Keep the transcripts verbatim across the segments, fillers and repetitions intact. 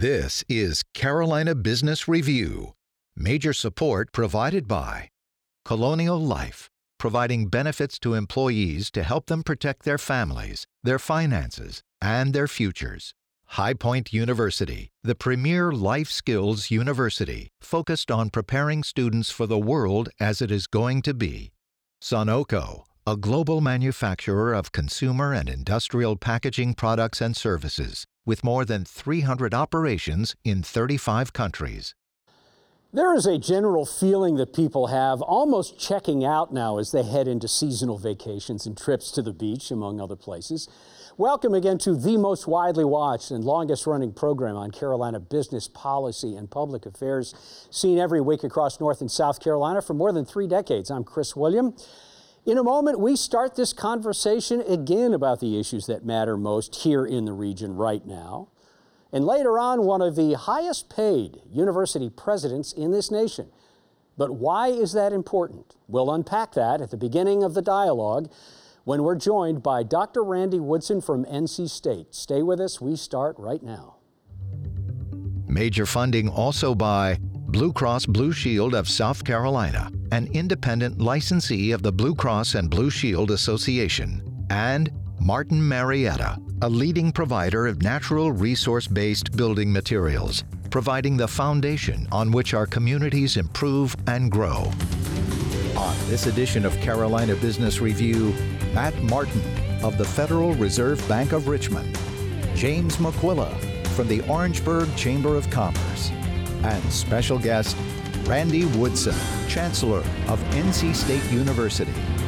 This is Carolina Business Review. Major support provided by Colonial Life, providing benefits to employees to help them protect their families, their finances, and their futures. High Point University, the premier life skills university focused on preparing students for the world as it is going to be. Sunoco, a global manufacturer of consumer and industrial packaging products and services, with more than three hundred operations in thirty-five countries. There is a general feeling that people have almost checking out now as they head into seasonal vacations and trips to the beach, among other places. Welcome again to the most widely watched and longest running program on Carolina business policy and public affairs, seen every week across North and South Carolina for more than three decades. I'm Chris William. In a moment, we start this conversation again about the issues that matter most here in the region right now. And later on, one of the highest paid university presidents in this nation. But why is that important? We'll unpack that at the beginning of the dialogue when we're joined by Doctor Randy Woodson from N C State. Stay with us. We start right now. Major funding also by Blue Cross Blue Shield of South Carolina, an independent licensee of the Blue Cross and Blue Shield Association, and Martin Marietta, a leading provider of natural resource-based building materials, providing the foundation on which our communities improve and grow. On this edition of Carolina Business Review, Matt Martin of the Federal Reserve Bank of Richmond, James McQuilla from the Orangeburg Chamber of Commerce, and special guest Randy Woodson, Chancellor of N C State University.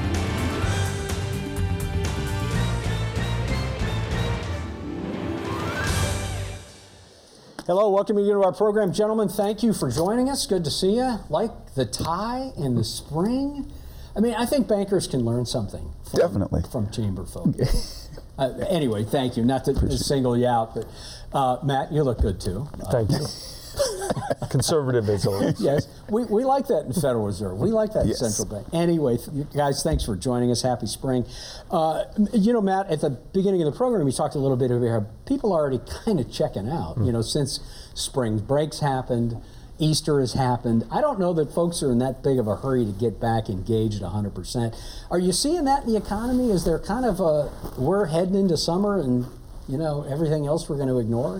Hello, welcome you to our program. Gentlemen, thank you for joining us. Good to see you. Like the tie in the spring? I mean, I think bankers can learn something. From, Definitely. From chamber folk. uh, anyway, thank you. Not to, to single you out, but uh, Matt, you look good too. Thank uh, you. Conservative as always. Yes, we, we like that in Federal Reserve. We like that yes. in Central Bank. Anyway, th- guys, thanks for joining us. Happy spring. Uh, you know, Matt, at the beginning of the program, you talked a little bit about how people are already kind of checking out, mm. you know, since spring breaks happened, Easter has happened. I don't know that folks are in that big of a hurry to get back engaged one hundred percent. Are you seeing that in the economy? Is there kind of a, we're heading into summer and, you know, everything else we're going to ignore?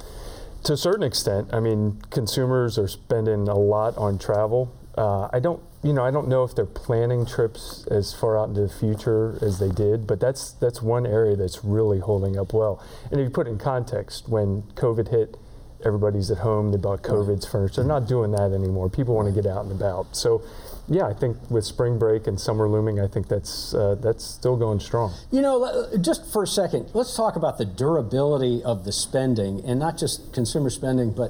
To a certain extent, I mean, consumers are spending a lot on travel. Uh, I don't, you know, I don't know if they're planning trips as far out into the future as they did, but that's that's one area that's really holding up well. And if you put it in context, when COVID hit, everybody's at home, they bought COVID's furniture. They're not doing that anymore. People want to get out and about. So, yeah, I think with spring break and summer looming, I think that's uh, that's still going strong. You know, just for a second, let's talk about the durability of the spending, and not just consumer spending, but,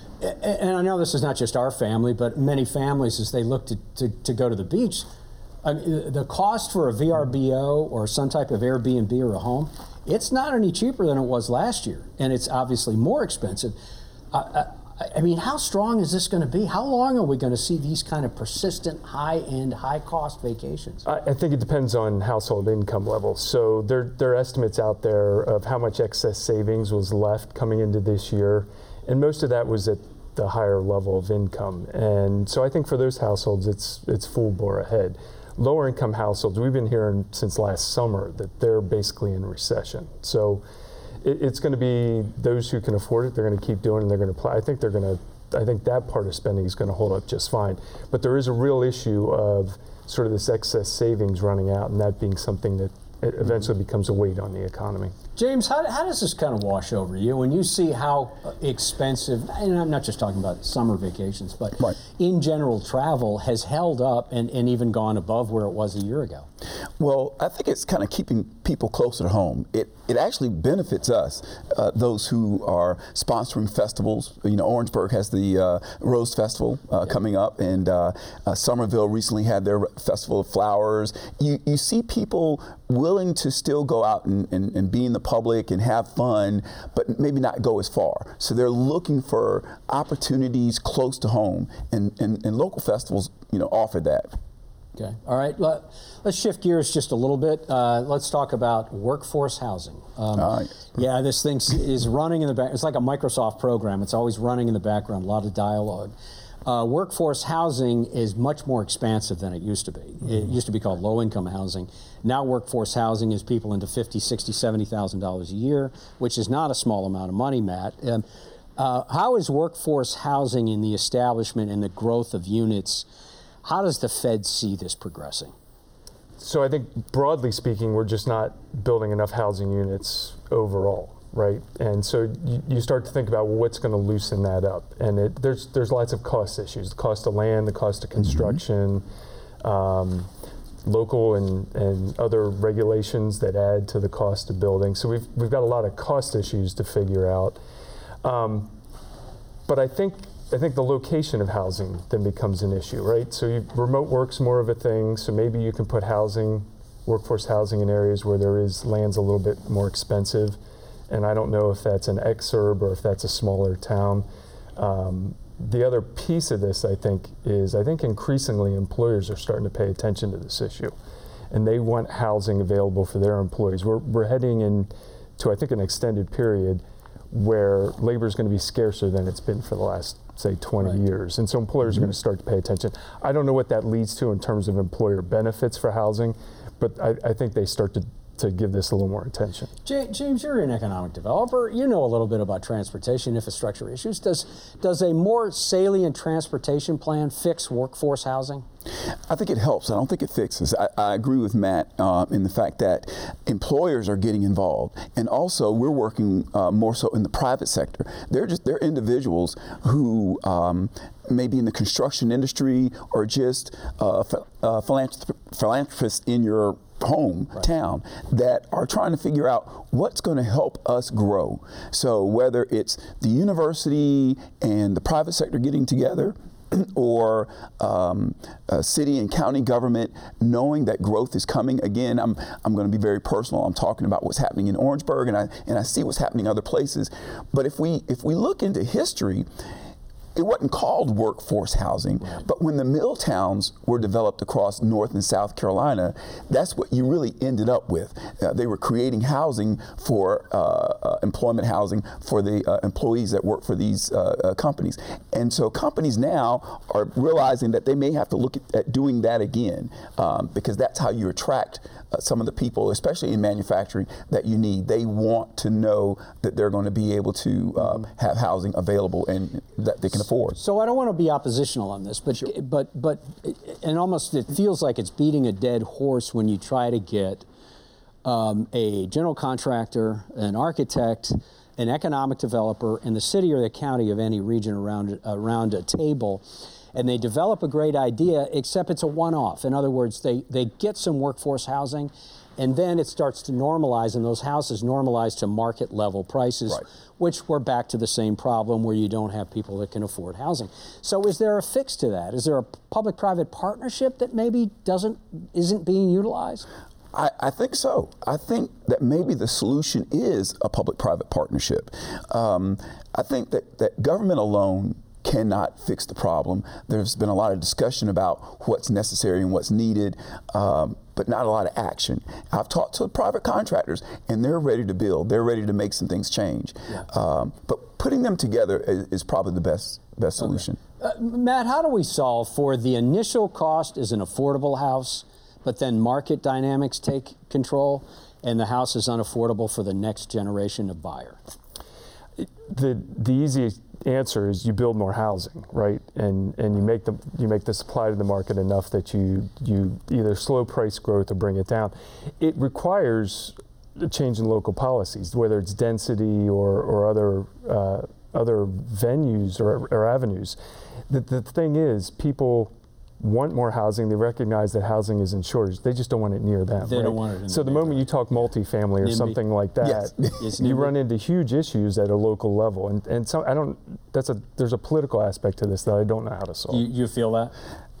and I know this is not just our family, but many families as they look to, to, to go to the beach, I mean, the cost for a V R B O or some type of Airbnb or a home, it's not any cheaper than it was last year, and it's obviously more expensive. Uh, I mean, how strong is this going to be? How long are we going to see these kind of persistent, high-end, high-cost vacations? I, I think it depends on household income levels. So there, there are estimates out there of how much excess savings was left coming into this year, and most of that was at the higher level of income. And so I think for those households, it's it's full bore ahead. Lower income households, we've been hearing since last summer that they're basically in recession. So it's going to be those who can afford it. They're going to keep doing it. And they're going to play. I think they're going to. I think that part of spending is going to hold up just fine. But there is a real issue of sort of this excess savings running out, and that being something that it eventually becomes a weight on the economy. James, how, how does this kind of wash over you when you see how expensive, and I'm not just talking about summer vacations, but right. in general travel has held up and, and even gone above where it was a year ago? Well, I think it's kind of keeping people closer to home. It it actually benefits us, uh, those who are sponsoring festivals. You know, Orangeburg has the uh, Rose Festival uh, yeah. coming up, and uh, uh, Somerville recently had their Festival of Flowers. You you see people willing to still go out and, and, and be in the public and have fun, but maybe not go as far. So they're looking for opportunities close to home, and, and, and local festivals, you know, offer that. Okay. All right. Let, let's shift gears just a little bit. Uh, let's talk about workforce housing. Um, uh, yeah, this thing is running in the back. It's like a Microsoft program. It's always running in the background, a lot of dialogue. Uh, workforce housing is much more expansive than it used to be. Mm-hmm. It used to be called low-income housing. Now workforce housing is people into fifty thousand dollars, sixty thousand dollars, seventy thousand dollars a year, which is not a small amount of money, Matt. Um, uh, how is workforce housing in the establishment and the growth of units? How does the Fed see this progressing? So I think broadly speaking, we're just not building enough housing units overall, right? And so you, you start to think about, well, what's going to loosen that up? And it, there's there's lots of cost issues: the cost of land, the cost of construction, mm-hmm. um, local and, and other regulations that add to the cost of building. So we've we've got a lot of cost issues to figure out. Um, but I think. I think the location of housing then becomes an issue, right? So you, remote work's more of a thing, so maybe you can put housing, workforce housing in areas where there is land's a little bit more expensive, and I don't know if that's an exurb or if that's a smaller town. Um, the other piece of this, I think, is I think increasingly employers are starting to pay attention to this issue, and they want housing available for their employees. We're, we're heading into, I think, an extended period where labor is going to be scarcer than it's been for the last, say, twenty right. years. And so employers mm-hmm. are going to start to pay attention. I don't know what that leads to in terms of employer benefits for housing, but I, I think they start to, to give this a little more attention. J- James, you're an economic developer. You know a little bit about transportation infrastructure issues. Does, does a more salient transportation plan fix workforce housing? I think it helps. I don't think it fixes. I, I agree with Matt uh, in the fact that employers are getting involved, and also we're working uh, more so in the private sector. They're just they're individuals who um, may be in the construction industry or just uh, ph- uh, philanthrop- philanthropists in your home right. town that are trying to figure out what's going to help us grow. So whether it's the university and the private sector getting together, or um, uh, city and county government knowing that growth is coming. Again, I'm I'm going to be very personal. I'm talking about what's happening in Orangeburg, and I and I see what's happening in other places. But if we if we look into history, it wasn't called workforce housing, right. but when the mill towns were developed across North and South Carolina, that's what you really ended up with. Uh, they were creating housing for uh, uh, employment housing for the uh, employees that work for these uh, uh, companies. And so companies now are realizing that they may have to look at, at doing that again, um, because that's how you attract uh, some of the people, especially in manufacturing, that you need. They want to know that they're going to be able to uh, have housing available and that they can afford. So I don't want to be oppositional on this, but sure. but but and almost it feels like it's beating a dead horse when you try to get um, a general contractor, an architect, an economic developer in the city or the county of any region around around a table, and they develop a great idea, except it's a one-off. In other words, they they get some workforce housing, and then it starts to normalize, and those houses normalize to market level prices, right. which we're back to the same problem where you don't have people that can afford housing. So is there a fix to that? Is there a public-private partnership that maybe doesn't isn't being utilized? I, I think so. I think that maybe the solution is a public-private partnership. Um, I think that, that government alone cannot fix the problem. There's been a lot of discussion about what's necessary and what's needed, um, but not a lot of action. I've talked to private contractors, and they're ready to build. They're ready to make some things change. Yeah. Um, but putting them together is, is probably the best best solution. Okay. Uh, Matt, how do we solve for the initial cost is an affordable house, but then market dynamics take control, and the house is unaffordable for the next generation of buyer? The the easiest answer is you build more housing, right? And and you make the you make the supply to the market enough that you you either slow price growth or bring it down. It requires a change in local policies, whether it's density or or other uh, other venues or, or avenues. The the thing is, people want more housing. They recognize that housing is in shortage. They just don't want it near them. They right? don't want it in So the moment you talk multifamily or N I M B Y. something like that, yes. you run into huge issues at a local level. And and so I don't. That's a there's a political aspect to this that I don't know how to solve. You, you feel that?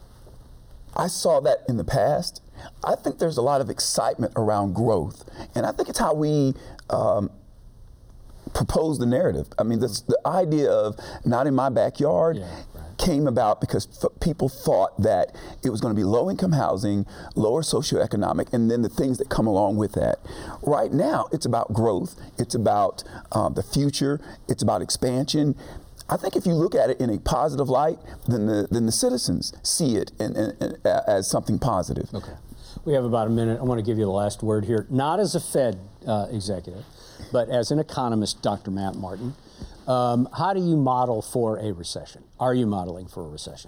I saw that in the past. I think there's a lot of excitement around growth, and I think it's how we um, propose the narrative. I mean, this, the idea of not in my backyard. Yeah, right. came about because f- people thought that it was going to be low-income housing, lower socioeconomic, and then the things that come along with that. Right now, it's about growth. It's about um, the future. It's about expansion. I think if you look at it in a positive light, then the then the citizens see it in, in, in, as something positive. Okay. We have about a minute. I want to give you the last word here, not as a Fed uh, executive, but as an economist, Doctor Matt Martin. Um, how do you model for a recession? Are you modeling for a recession?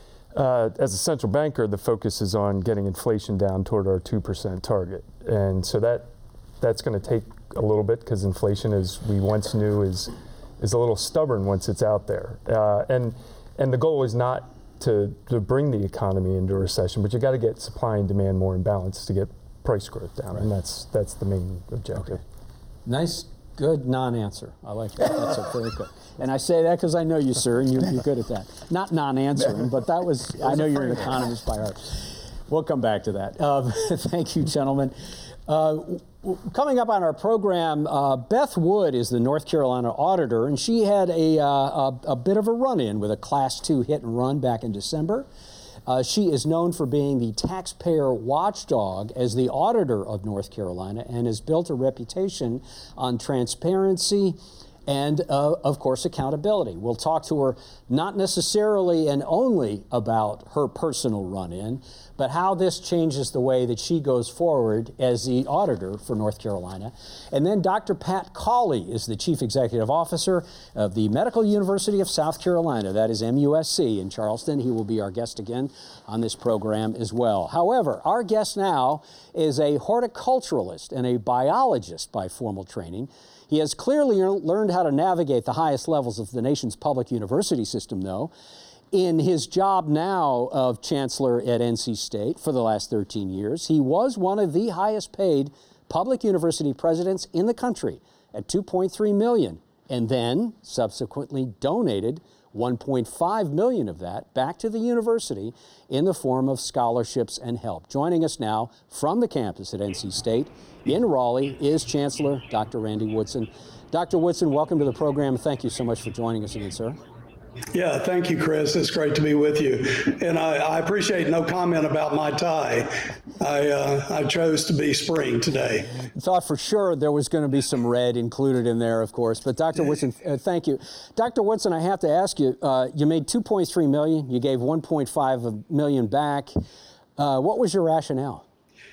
Uh, as a central banker, the focus is on getting inflation down toward our two percent target. And so that that's going to take a little bit because inflation, as we once knew, is is a little stubborn once it's out there. Uh, and and the goal is not to, to bring the economy into a recession, but you got to get supply and demand more in balance to get price growth down. Right. And that's that's the main objective. Okay. Nice, good non-answer. I like that. That's a very good. And I say that because I know you, sir, and you, you're good at that. Not non-answering, but that was, I know you're an economist by heart. We'll come back to that. Uh, thank you, gentlemen. Uh, coming up on our program, uh, Beth Wood is the North Carolina auditor, and she had a, uh, a, a bit of a run-in with a Class two hit and run back in December. Uh, she is known for being the taxpayer watchdog as the auditor of North Carolina and has built a reputation on transparency and, uh, of course, accountability. We'll talk to her not necessarily and only about her personal run-in, but how this changes the way that she goes forward as the auditor for North Carolina. And then Doctor Pat Cawley is the Chief Executive Officer of the Medical University of South Carolina. That is M U S C in Charleston. He will be our guest again on this program as well. However, our guest now is a horticulturalist and a biologist by formal training. He has clearly learned how to navigate the highest levels of the nation's public university system, though. In his job now of chancellor at N C State for the last thirteen years, he was one of the highest paid public university presidents in the country at two point three million dollars, and then subsequently donated one point five million dollars of that back to the university in the form of scholarships and help. Joining us now from the campus at N C State in Raleigh is Chancellor Doctor Randy Woodson. Doctor Woodson, welcome to the program. Thank you so much for joining us again, sir. Yeah, thank you, Chris. It's great to be with you. And I, I appreciate no comment about my tie. I, uh, I chose to be spring today. I thought for sure there was going to be some red included in there, of course. But Doctor Woodson, uh, thank you. Doctor Woodson, I have to ask you, uh, you made two point three million dollars. You gave one point five million dollars back. Uh, what was your rationale?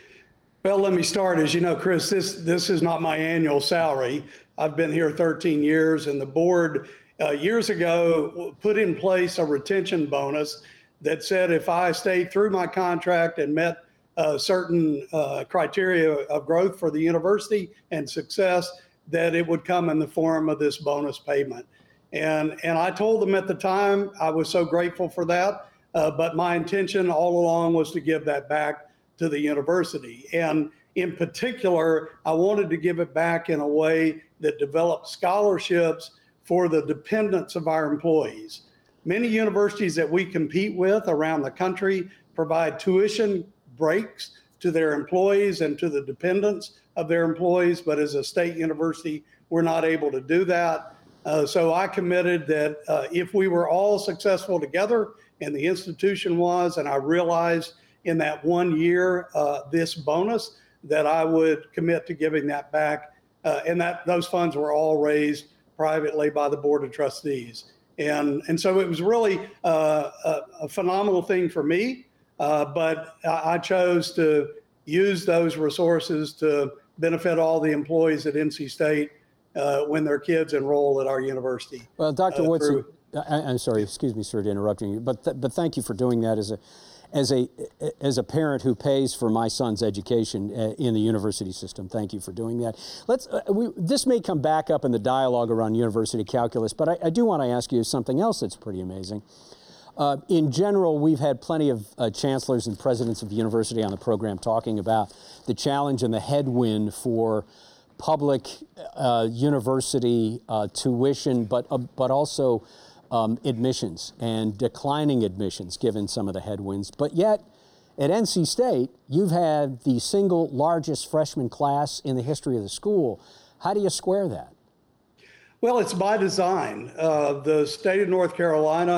Well, let me start. As you know, Chris, this, this is not my annual salary. I've been here thirteen years, and the board Uh, years ago put in place a retention bonus that said if I stayed through my contract and met uh, certain uh, criteria of growth for the university and success, that it would come in the form of this bonus payment. And, and I told them at the time I was so grateful for that, uh, but my intention all along was to give that back to the university. And in particular, I wanted to give it back in a way that developed scholarships for the dependents of our employees. Many universities that we compete with around the country provide tuition breaks to their employees and to the dependents of their employees, but as a state university, we're not able to do that. Uh, so I committed that uh, if we were all successful together, and the institution was, and I realized in that one year uh, this bonus, that I would commit to giving that back, uh, and that those funds were all raised privately by the Board of Trustees. And, and so it was really uh, a, a phenomenal thing for me, uh, but I, I chose to use those resources to benefit all the employees at N C State uh, when their kids enroll at our university. Well, Doctor Uh, Woodson, through, I, I'm sorry, excuse me, sir, to interrupting you, but th but thank you for doing that as a As a as a parent who pays for my son's education uh, in the university system. Thank you for doing that. Let's. Uh, we, this may come back up in the dialogue around university calculus, but I, I do want to ask you something else that's pretty amazing. Uh, in general, we've had plenty of uh, chancellors and presidents of university on the program talking about the challenge and the headwind for public uh, university uh, tuition, but uh, but also Um, admissions and declining admissions given some of the headwinds. But yet at N C State, you've had the single largest freshman class in the history of the school. How do you square that? Well, it's by design. Uh, the state of North Carolina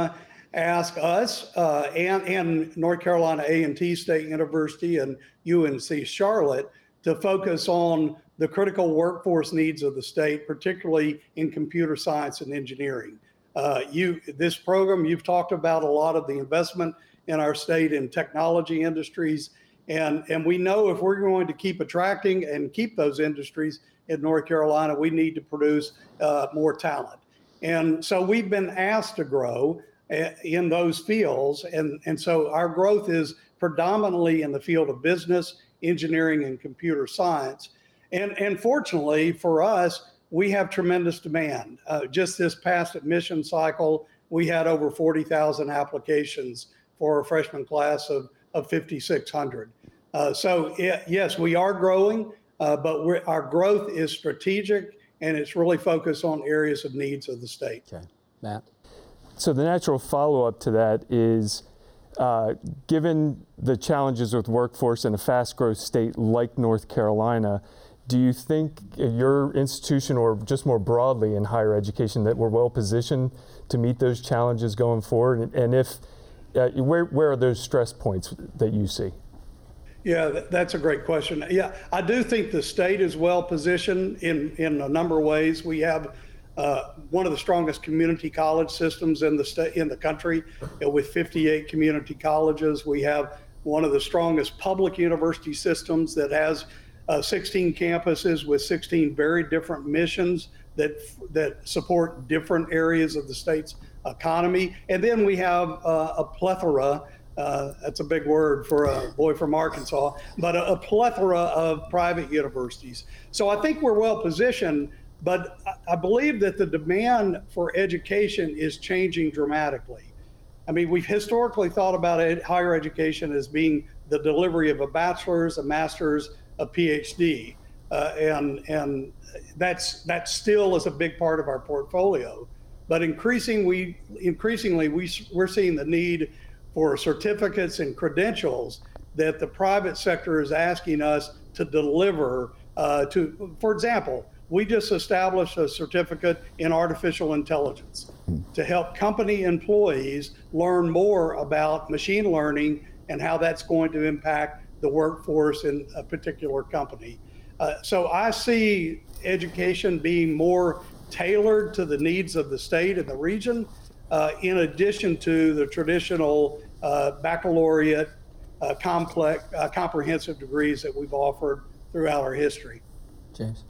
ask us uh, and, and North Carolina A and T State University and U N C Charlotte to focus on the critical workforce needs of the state, particularly in computer science and engineering. Uh, you, this program, you've talked about a lot of the investment in our state in technology industries. And, and we know if we're going to keep attracting and keep those industries in North Carolina, we need to produce uh, more talent. And so we've been asked to grow in those fields. And, and so our growth is predominantly in the field of business, engineering, and computer science. And, and fortunately for us, we have tremendous demand. Uh, just this past admission cycle, we had over forty thousand applications for a freshman class of, of fifty-six hundred. Uh, so it, yes, we are growing, uh, but we're, our growth is strategic and it's really focused on areas of needs of the state. Okay, Matt? So the natural follow-up to that is, uh, given the challenges with workforce in a fast-growth state like North Carolina, do you think your institution, or just more broadly in higher education, that we're well positioned to meet those challenges going forward? And if, uh, where, where are those stress points that you see? Yeah, that's a great question. Yeah, I do think the state is well positioned in, in a number of ways. We have uh, one of the strongest community college systems in the state, in the country, with fifty-eight community colleges. We have one of the strongest public university systems that has uh, sixteen campuses with sixteen very different missions that that support different areas of the state's economy. And then we have uh, a plethora. Uh, that's a big word for a boy from Arkansas, but a, a plethora of private universities. So I think we're well positioned, but I, I believe that the demand for education is changing dramatically. I mean, we've historically thought about ed, higher education as being the delivery of a bachelor's, a master's, a PhD, uh, and and that's that still is a big part of our portfolio. But increasing we increasingly we we're seeing the need for certificates and credentials that the private sector is asking us to deliver uh, to. For example, we just established a certificate in artificial intelligence to help company employees learn more about machine learning and how that's going to impact the workforce in a particular company. Uh, so I see education being more tailored to the needs of the state and the region, Uh, in addition to the traditional uh, baccalaureate, uh, complex, uh, comprehensive degrees that we've offered throughout our history. James?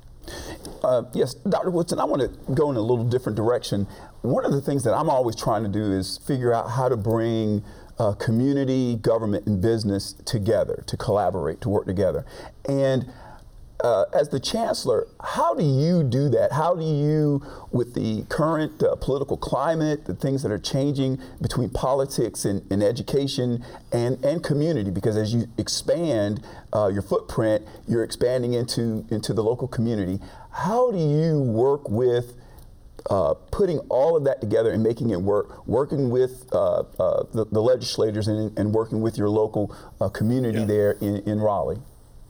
Uh, yes, Doctor Woodson, I want to go in a little different direction. One of the things that I'm always trying to do is figure out how to bring uh, community, government, and business together, to collaborate, to work together. And Uh, as the chancellor, how do you do that? How do you, with the current uh, political climate, the things that are changing between politics and, and education and, and community, because as you expand uh, your footprint, you're expanding into, into the local community. How do you work with uh, putting all of that together and making it work, working with uh, uh, the, the legislators and, and working with your local uh, community yeah. there in, in Raleigh?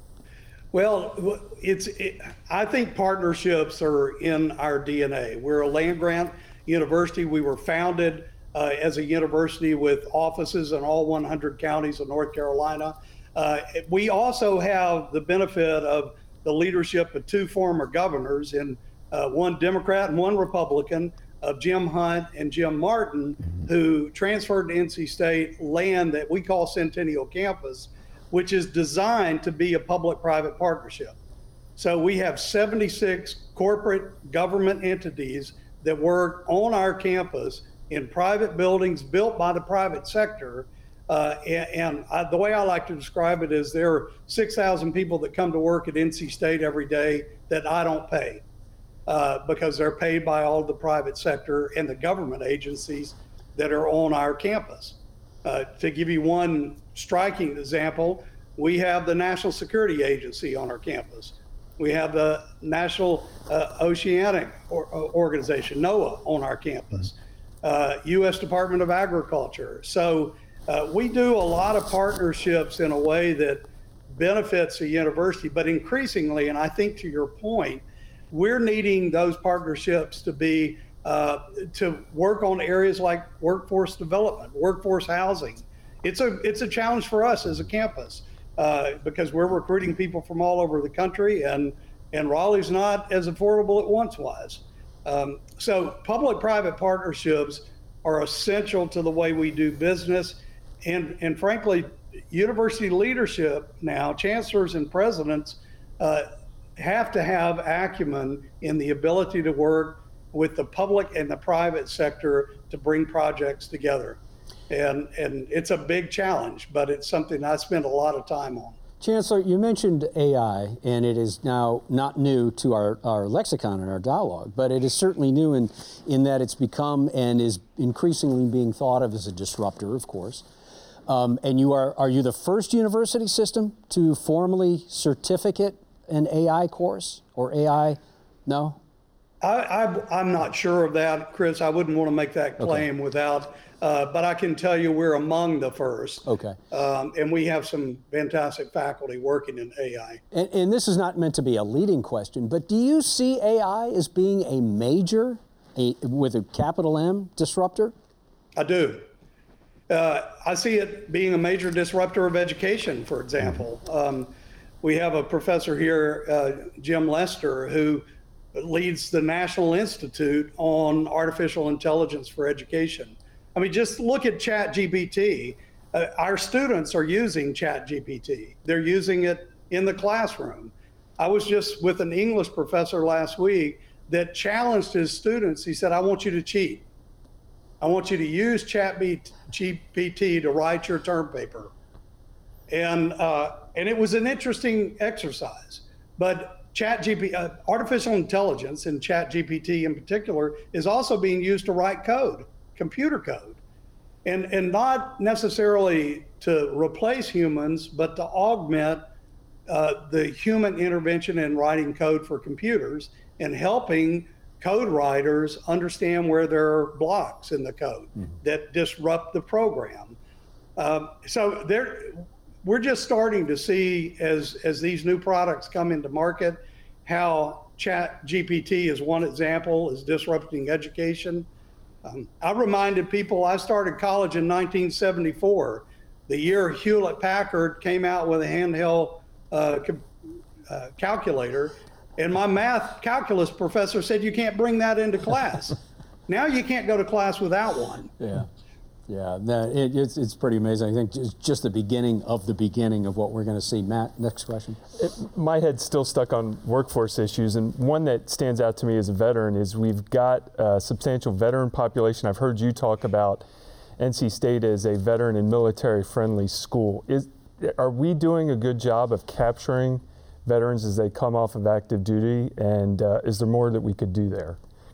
Well, it's. It, I think partnerships are in our D N A. We're a land-grant university. We were founded uh, as a university with offices in all one hundred counties of North Carolina. Uh, we also have the benefit of the leadership of two former governors, and uh, one Democrat and one Republican, of Jim Hunt and Jim Martin, who transferred to N C State land that we call Centennial Campus, which is designed to be a public-private partnership. So we have seventy-six corporate government entities that work on our campus in private buildings built by the private sector. Uh, and and I, the way I like to describe it is there are six thousand people that come to work at N C State every day that I don't pay uh, because they're paid by all the private sector and the government agencies that are on our campus. Uh, to give you one striking example, we have the National Security Agency on our campus. We have the National uh, Oceanic or, uh, Organization, NOAA, on our campus, uh, U S Department of Agriculture. So uh, we do a lot of partnerships in a way that benefits the university, but increasingly, and I think to your point, we're needing those partnerships to be uh, to work on areas like workforce development, workforce housing. It's a it's a challenge for us as a campus uh, because we're recruiting people from all over the country, and and Raleigh's not as affordable it once was. Um, so public-private partnerships are essential to the way we do business, and and frankly, university leadership now, chancellors and presidents, uh, have to have acumen in the ability to work with the public and the private sector to bring projects together. And, and it's a big challenge, but it's something I spend a lot of time on. Chancellor, you mentioned A I, and it is now not new to our, our lexicon and our dialogue, but it is certainly new in, in that it's become and is increasingly being thought of as a disruptor, of course. Um, and you are, are you the first university system to formally certificate an A I course or A I? No? I, I, I'm not sure of that, Chris. I wouldn't want to make that claim okay. without, uh, but I can tell you we're among the first. Okay. Um, and we have some fantastic faculty working in A I. And, and this is not meant to be a leading question, but do you see A I as being a major, a, with a capital M, disruptor? I do. Uh, I see it being a major disruptor of education, for example. Um, we have a professor here, uh, Jim Lester, who leads the National Institute on Artificial Intelligence for Education. I mean, just look at ChatGPT. Uh, our students are using ChatGPT. They're using it in the classroom. I was just with an English professor last week that challenged his students. He said, I want you to cheat. I want you to use ChatGPT to write your term paper. And, uh, and it was an interesting exercise. But ChatGPT, uh, artificial intelligence, and ChatGPT in particular, is also being used to write code, computer code, and, and not necessarily to replace humans, but to augment uh, the human intervention in writing code for computers and helping code writers understand where there are blocks in the code mm-hmm. that disrupt the program. Um, so there, we're just starting to see, as, as these new products come into market, how ChatGPT is one example, is disrupting education. Um, I reminded people I started college in nineteen seventy-four, the year Hewlett-Packard came out with a handheld uh, uh, calculator, and my math calculus professor said you can't bring that into class. Now you can't go to class without one. Yeah. Yeah, that, it, it's, it's pretty amazing. I think it's just the beginning of the beginning of what we're going to see. Matt, next question. It, my head's still stuck on workforce issues, and one that stands out to me as a veteran is we've got a substantial veteran population. I've heard you talk about N C State as a veteran and military-friendly school. Is, are we doing a good job of capturing veterans as they come off of active duty, and uh, is there more that we could do there?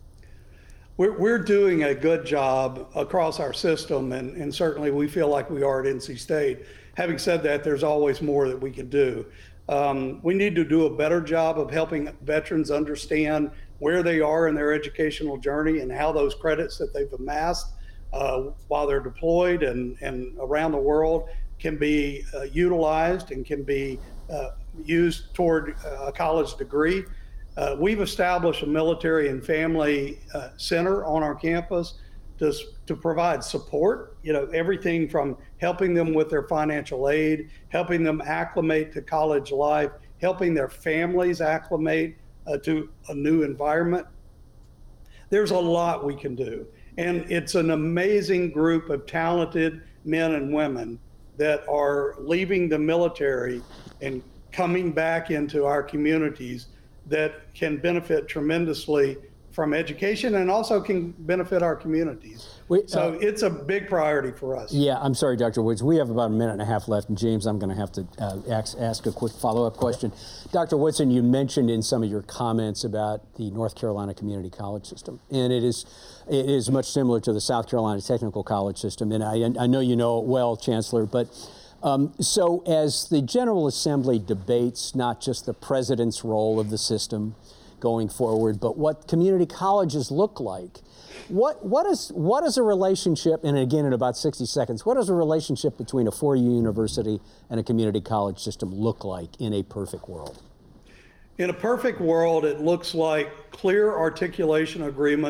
We're, we're doing a good job across our system, and, and certainly we feel like we are at N C State. Having said that, there's always more that we can do. Um, we need to do a better job of helping veterans understand where they are in their educational journey and how those credits that they've amassed uh, while they're deployed and, and around the world can be uh, utilized and can be uh, used toward a college degree. Uh, we've established a military and family uh, center on our campus to, to provide support, you know, everything from helping them with their financial aid, helping them acclimate to college life, helping their families acclimate uh, to a new environment. There's a lot we can do. And it's an amazing group of talented men and women that are leaving the military and coming back into our communities that can benefit tremendously from education and also can benefit our communities. We, so uh, it's a big priority for us. Yeah, I'm sorry, Doctor Woods. We have about a minute and a half left, and James, I'm going to have to uh, ask, ask a quick follow-up question. Doctor Woodson, you mentioned in some of your comments about the North Carolina Community College system, and it is it is much similar to the South Carolina Technical College system, and I, I know you know it well, Chancellor, but Um, so as the General Assembly debates not just the president's role of the system going forward, but what community colleges look like, what what is what is a relationship, and again in about sixty seconds, what does a relationship between a four-year university and a community college system look like in a perfect world? In a perfect world, it looks like clear articulation agreements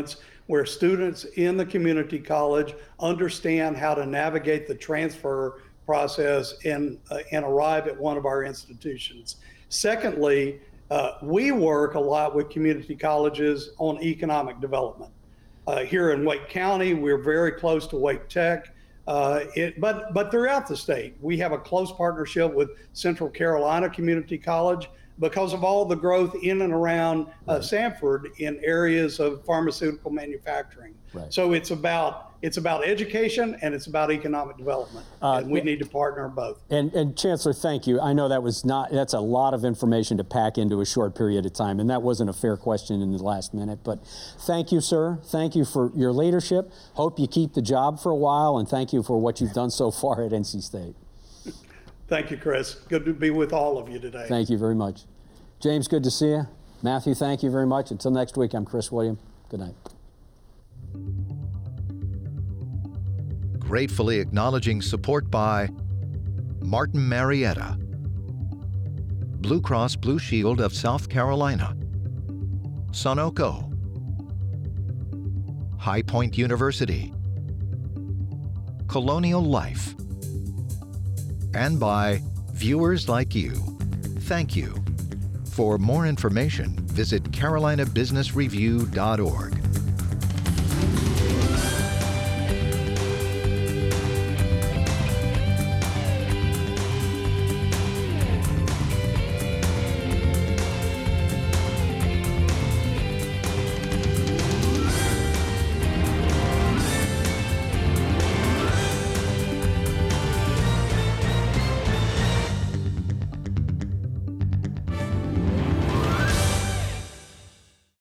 where students in the community college understand how to navigate the transfer process and, uh, and arrive at one of our institutions. Secondly, uh, we work a lot with community colleges on economic development. Uh, here in Wake County, we're very close to Wake Tech, uh, it, but, but throughout the state, we have a close partnership with Central Carolina Community College because of all the growth in and around uh, Sanford in areas of pharmaceutical manufacturing. Right. So it's about it's about education and it's about economic development, uh, and we need to partner both. And, and Chancellor, thank you. I know that was not that's a lot of information to pack into a short period of time, and that wasn't a fair question in the last minute. But thank you, sir. Thank you for your leadership. Hope you keep the job for a while, and thank you for what you've done so far at N C State. Thank you, Chris. Good to be with all of you today. Thank you very much. James, good to see you. Matthew, thank you very much. Until next week, I'm Chris William. Good night. Gratefully acknowledging support by Martin Marietta, Blue Cross Blue Shield of South Carolina, Sunoco, High Point University, Colonial Life, and by viewers like you. Thank you. For more information, visit carolina business review dot org.